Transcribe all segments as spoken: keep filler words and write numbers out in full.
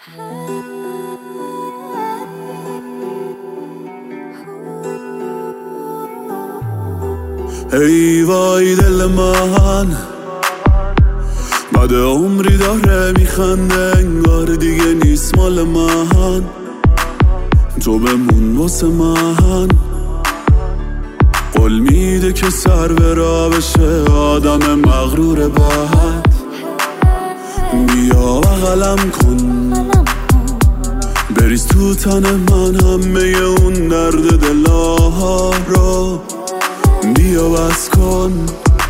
ای وای دل من بعد عمری داره میخنده، انگار دیگه نیست مال من. تو بمون واسه من، قول میده که سر به راه بشه آدم مغرور بعد. بیا بغلم کن، بریز تو تن من همه اون درد دلها رو. بیا بس کن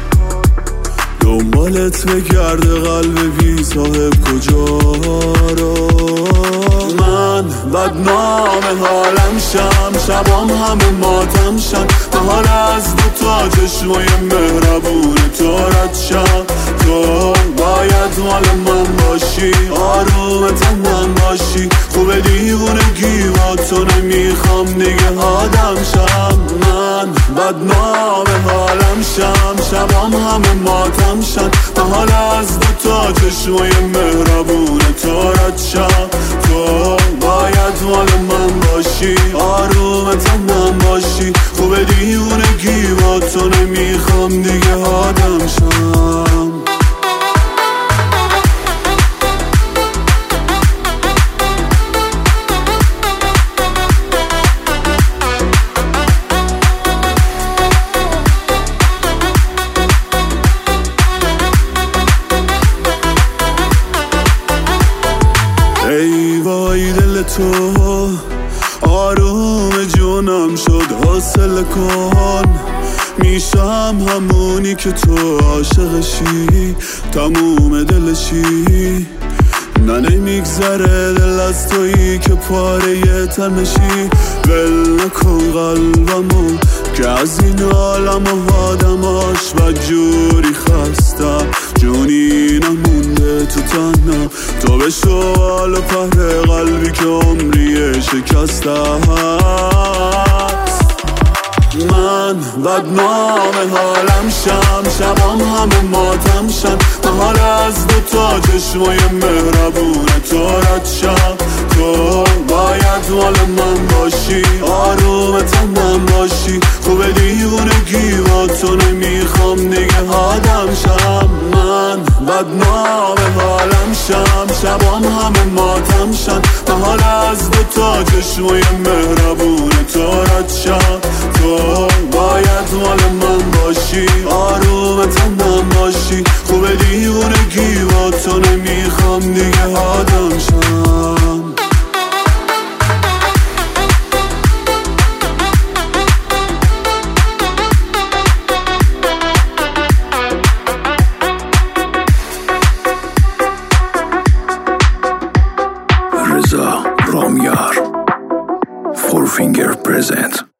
دنبالت بگرده قلب بی صاحب کجا رو. من بدنام حالم شم، شبام همه ماتم شم. محال از دو تا چشمای مهربون تو رد شم. تو باید مال من باشی، آروم تنم باشی. خوب دیوونگی با تو نمیخوام دیگه آدم شم. من بدنام حالم شم، شبام همه ماتم شم. محال از دو تا چشمای مهربون تو رد شم. تو باید مال من باشی، آروم تنم باشی. خوب دیوونگی با تو نمیخوام دیگه آدم شم. ای وای دل تو آروم جونم شد، حاصل کن. میشم همونی که تو عاشقشی، تموم دلشی. نه نمیگذره دل از تویی که پاره تنشی. ول نکن قلبمو که از این عالم و آدماش بدجوری خستم. جونی نمونده تو تنم، تو به شوال و پهر قلبی که عمریه شکسته هست. من بدنام حالم شم، شبام همه ماتم شم. محال از دو تا چشمای مهربون تو رد شم. تو باید مال من باشی، آروم تنم باشی. خوب دیوونگی با تو نمیخوام دیگه آدم شم. من بدنام حالم شم، شبام همه ماتم شم. محال از دو تا چشمای مهربون تو رد شم. تو باید مال من باشی، آروم تنم باشی. خوب دیوونگی با تو نمیخوام دیگه آدم شم. رضا رامیار فور فینگر پرزنت.